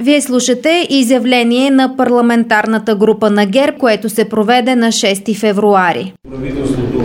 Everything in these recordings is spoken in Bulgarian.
Вие слушате изявление на парламентарната група на ГЕРБ, което се проведе на 6 февруари. Правителството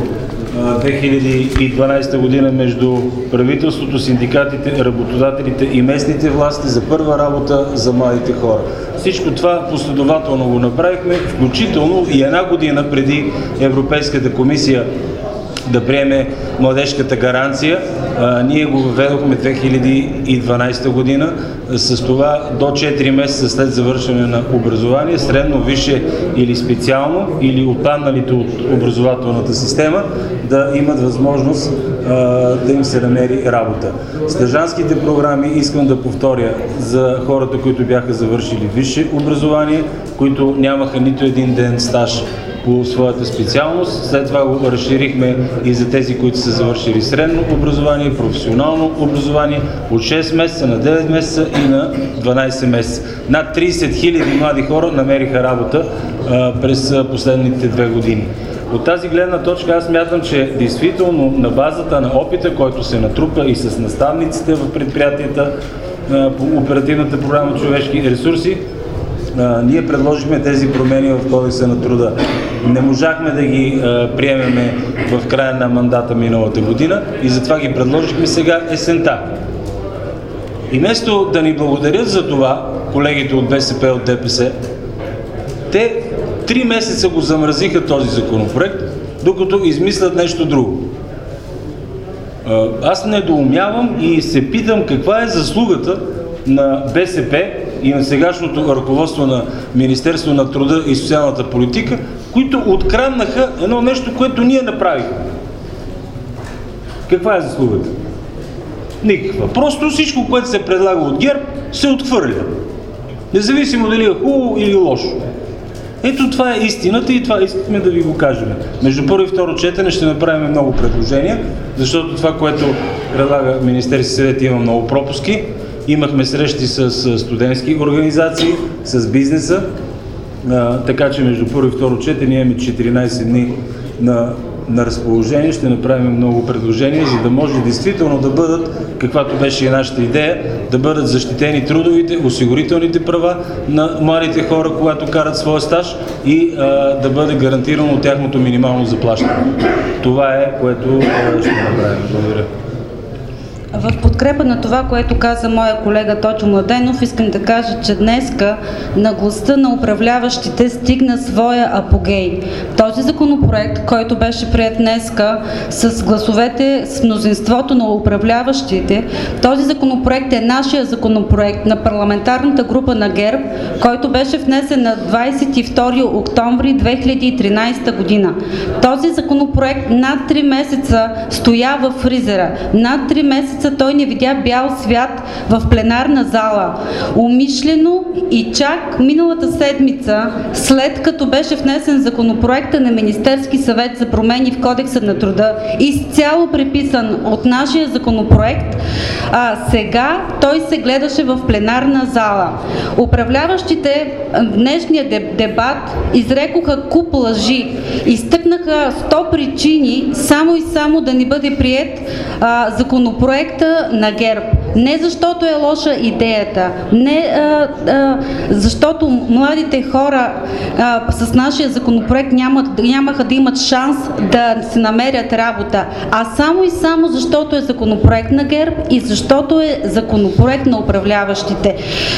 2012 година между правителството, синдикатите, работодателите и местните власти за първа работа за младите хора. Всичко това последователно го направихме, включително и една година преди Европейската комисия да приеме младежката гаранция. Ние го въведохме 2012 година. С това до 4 месеца след завършване на образование, средно, висше или специално, или отпадналите от образователната система, да имат възможност да им се намери работа. Стажанските програми, искам да повторя, за хората, които бяха завършили висше образование, които нямаха нито един ден стаж по своята специалност. След това го разширихме и за тези, които са завършили средно образование, професионално образование от 6 месеца на 9 месеца и на 12 месеца. Над 30 000 млади хора намериха работа през последните 2 години. От тази гледна точка аз смятам, че действително на базата на опита, който се натрупа и с наставниците в предприятията по оперативната програма човешки ресурси, ние предложихме тези промени в Кодекса на труда. Не можахме да ги приемеме в края на мандата миналата година и затова ги предложихме сега есента. И вместо да ни благодарят за това, колегите от БСП, от ДПС, те 3 месеца го замразиха този законопроект, докато измислят нещо друго. Аз недоумявам и се питам каква е заслугата на БСП и на сегашното ръководство на Министерство на труда и социалната политика, които откраднаха едно нещо, което ние направихме. Каква е заслугата? Никаква. Просто всичко, което се предлага от ГЕРБ, се отхвърля. Независимо дали е хубаво или лошо. Ето това е истината и това искаме да ви го кажем. Между първо и второ четене ще направим много предложения, защото това, което предлага Министерски съвет, има много пропуски. Имахме срещи с студентски организации, с бизнеса, така че между първо и второ четене имаме 14 дни на разположение. Ще направим много предложения, за да може действително да бъдат, каквато беше и нашата идея, да бъдат защитени трудовите, осигурителните права на младите хора, когато карат своя стаж и да бъде гарантирано тяхното минимално заплащане. Това е, което ще направим. Благодаря. В подкрепа на това, което каза моя колега Тотю Младенов, искам да кажа, че днеска наглостта на управляващите стигна своя апогей. Този законопроект, който беше приет днеска с гласовете, с мнозинството на управляващите, този законопроект е нашия законопроект на парламентарната група на ГЕРБ, който беше внесен на 22 октомври 2013 година. Този законопроект над 3 месеца стоя в фризера. Над 3 месеца той не видя бял свят в пленарна зала. Умишлено и чак миналата седмица, след като беше внесен законопроекта на Министерски съвет за промени в Кодекса на труда, изцяло преписан от нашия законопроект, сега той се гледаше в пленарна зала. Управляващите в днешния дебат изрекоха куп лъжи, изтъкнаха 100 причини само и само да не бъде приет законопроекта на ГЕРБ. Не защото е лоша идеята, не защото младите хора с нашия законопроект нямаха да имат шанс да се намерят работа, а само и само защото е законопроект на ГЕРБ и защото е законопроект на управляващите,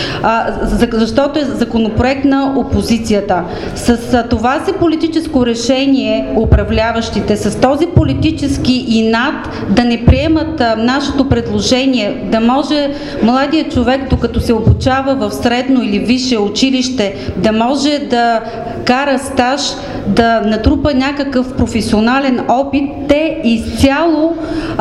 защото е законопроект на опозицията. С това си политическо решение управляващите, с този политически инат да не приемат нашето предложение, да може младият човек, докато се обучава в средно или висше училище, да може да кара стаж, да натрупа някакъв професионален опит, те изцяло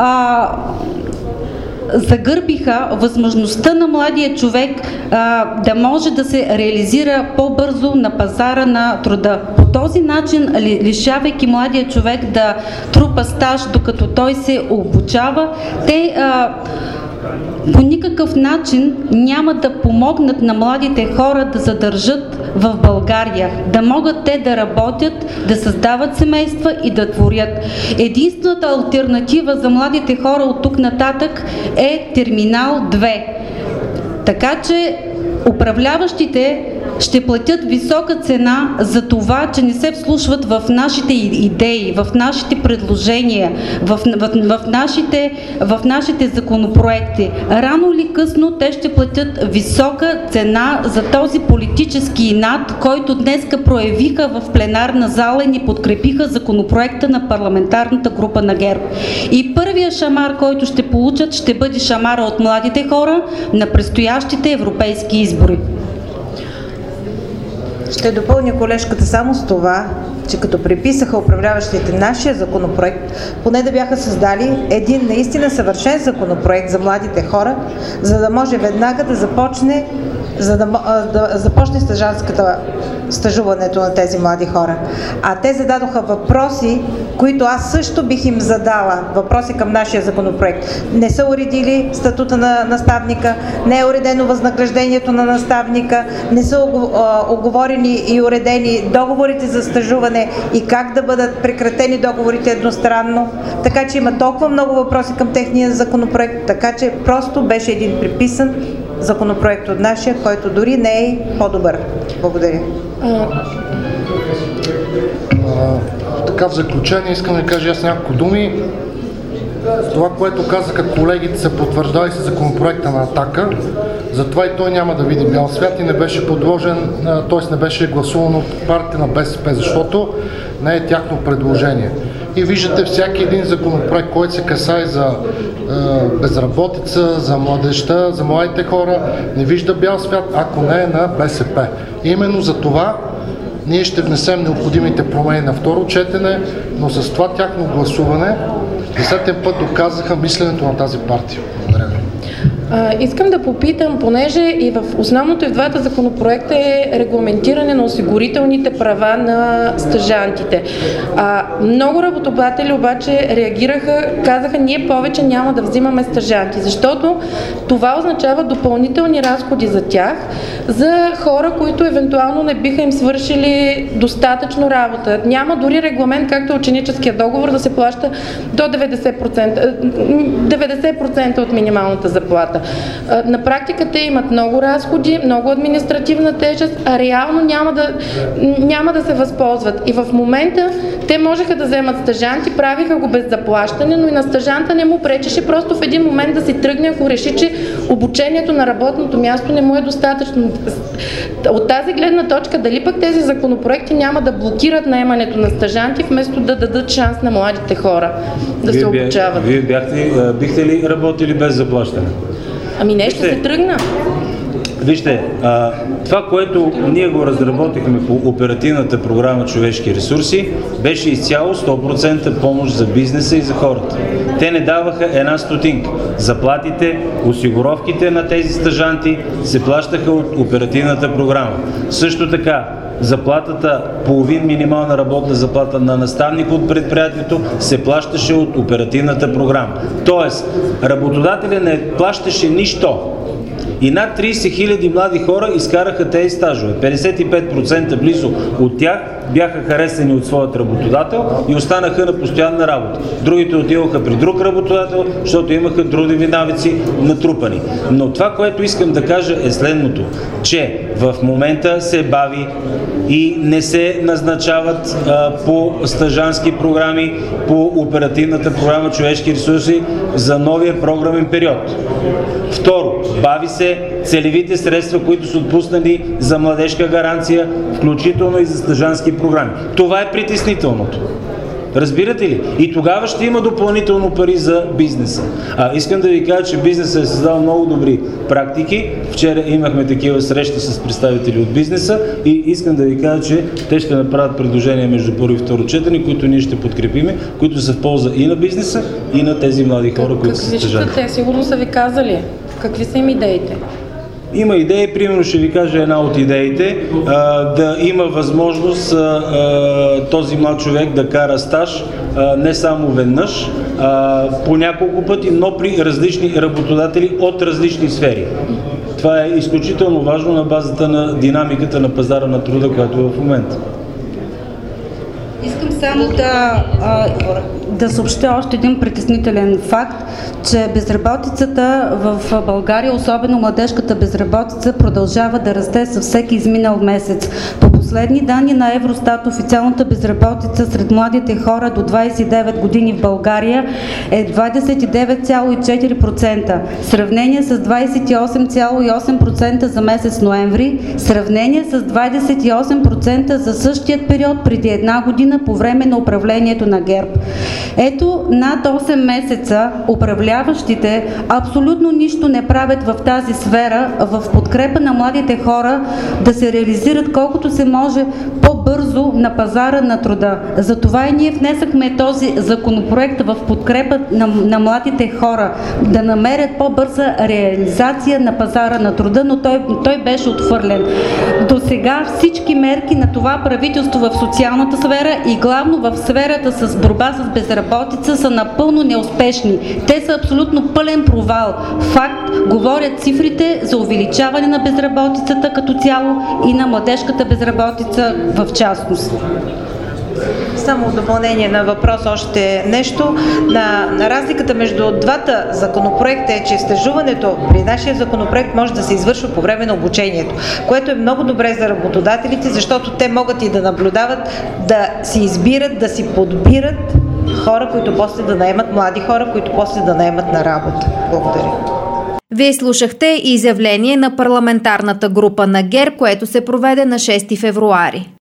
загърбиха възможността на младия човек да може да се реализира по-бързо на пазара на труда. По този начин, лишавайки младия човек да трупа стаж, докато той се обучава, те по никакъв начин няма да помогнат на младите хора да задържат в България, да могат те да работят, да създават семейства и да творят. Единствената алтернатива за младите хора от тук нататък е Терминал 2. Така че управляващите ще платят висока цена за това, че не се вслушват в нашите идеи, в нашите предложения, в нашите законопроекти. Рано или късно те ще платят висока цена за този политически инат, който днеска проявиха в пленарна зала и ни подкрепиха законопроекта на парламентарната група на ГЕРБ. И първият шамар, който ще получат, ще бъде шамара от младите хора на предстоящите европейски избори. Ще допълня колежката само с това, че като приписаха управляващите нашия законопроект, поне да бяха създали един наистина съвършен законопроект за младите хора, за да може веднага да започне стажуването на тези млади хора. А те зададоха въпроси, които аз също бих им задала, въпроси към нашия законопроект. Не са уредили статута на наставника, не е уредено възнаграждението на наставника, не са оговорени и уредени договорите за стажуване и как да бъдат прекратени договорите едностранно. Така че има толкова много въпроси към техния законопроект, така че просто беше един приписан законопроект от нашия, който дори не е по-добър. Благодаря. Така, в заключение искам да кажа аз няколко думи. Това, което казаха колегите, се потвърждава и с законопроекта на Атака. Затова и той няма да види бял свят и не беше подложен, т.е. не беше гласуван от партията на БСП, защото не е тяхно предложение. И виждате всяки един законопроект, който се касае за безработица, за младежта, за младите хора, не вижда бял свят, ако не е на БСП. И именно за това ние ще внесем необходимите промени на второ четене, но с това тяхно гласуване десетен път доказаха мисленето на тази партия. Благодаря ви. Искам да попитам, понеже и в основното и в двата законопроекта е регламентиране на осигурителните права на стажантите. Много работодатели обаче реагираха, казаха, ние повече няма да взимаме стажанти, защото това означава допълнителни разходи за тях, за хора, които евентуално не биха им свършили достатъчно работа. Няма дори регламент, както е ученическия договор, да се плаща до 90% от минималната заплата. На практика те имат много разходи, много административна тежест, а реално няма да се възползват. И в момента те можеха да вземат стажанти, правиха го без заплащане, но и на стажанта не му пречеше просто в един момент да си тръгне, ако реши, че обучението на работното място не му е достатъчно. От тази гледна точка, дали пък тези законопроекти няма да блокират наемането на стажанти, вместо да дадат шанс на младите хора да се обучават? Вие бихте ли работили без заплащане? Ами нещо се тръгна. Вижте, това, което ние го разработихме по оперативната програма Човешки ресурси, беше изцяло 100% помощ за бизнеса и за хората. Те не даваха една стотинка. Заплатите, осигуровките на тези стажанти се плащаха от оперативната програма. Също така, заплатата, половин минимална работна заплата на наставник от предприятието се плащаше от оперативната програма. Тоест, работодателя не плащаше нищо. И над 30 000 млади хора изкараха тези стажове. 55% близо от тях бяха харесани от своят работодател и останаха на постоянна работа. Другите отиваха при друг работодател, защото имаха трудови навици натрупани. Но това, което искам да кажа е следното, че в момента се бави и не се назначават по стажански програми, по оперативната програма Човешки ресурси за новия програмен период. Второ, бави се целевите средства, които са отпуснани за младежка гаранция, включително и за стажански програми. Това е притеснителното. Разбирате ли? И тогава ще има допълнително пари за бизнеса. Искам да ви кажа, че бизнесът е създал много добри практики. Вчера имахме такива срещи с представители от бизнеса и искам да ви кажа, че те ще направят предложения между първо и второ четене, които ние ще подкрепиме, които са в полза и на бизнеса, и на тези млади хора, които са стажанти. Какви ще те? Сигурно са ви казали. Какви са им идеите? Има идеи, примерно ще ви кажа една от идеите, да има възможност този млад човек да кара стаж не само веднъж, по няколко пъти, но при различни работодатели от различни сфери. Това е изключително важно на базата на динамиката на пазара на труда, която е в момента. Искам само да съобщя още един притеснителен факт, че безработицата в България, особено младежката безработица, продължава да расте със всеки изминал месец. По последни данни на Евростат, официалната безработица сред младите хора до 29 години в България е 29,4%, в сравнение с 28,8% за месец ноември, в сравнение с 28% за същия период преди една година по време на управлението на ГЕРБ. Ето, над 8 месеца управляващите абсолютно нищо не правят в тази сфера в подкрепа на младите хора да се реализират колкото се може по-бързо на пазара на труда. Затова и ние внесахме този законопроект в подкрепа на младите хора да намерят по-бърза реализация на пазара на труда, но той беше отхвърлен. До сега всички мерки на това правителство в социалната сфера и главно в сферата с борба с безработица са напълно неуспешни. Те са абсолютно пълен провал. Факт, говорят цифрите за увеличаване на безработицата като цяло и на младежката безработица в частност. Само в допълнение на въпрос още нещо. На разликата между двата законопроекта е, че стажуването при нашия законопроект може да се извършва по време на обучението, което е много добре за работодателите, защото те могат и да наблюдават, да си избират, да си подбират хора, които после да наемат, млади хора, които после да наемат на работа. Благодаря. Вие слушахте изявление на парламентарната група на ГЕРБ, което се проведе на 6 февруари.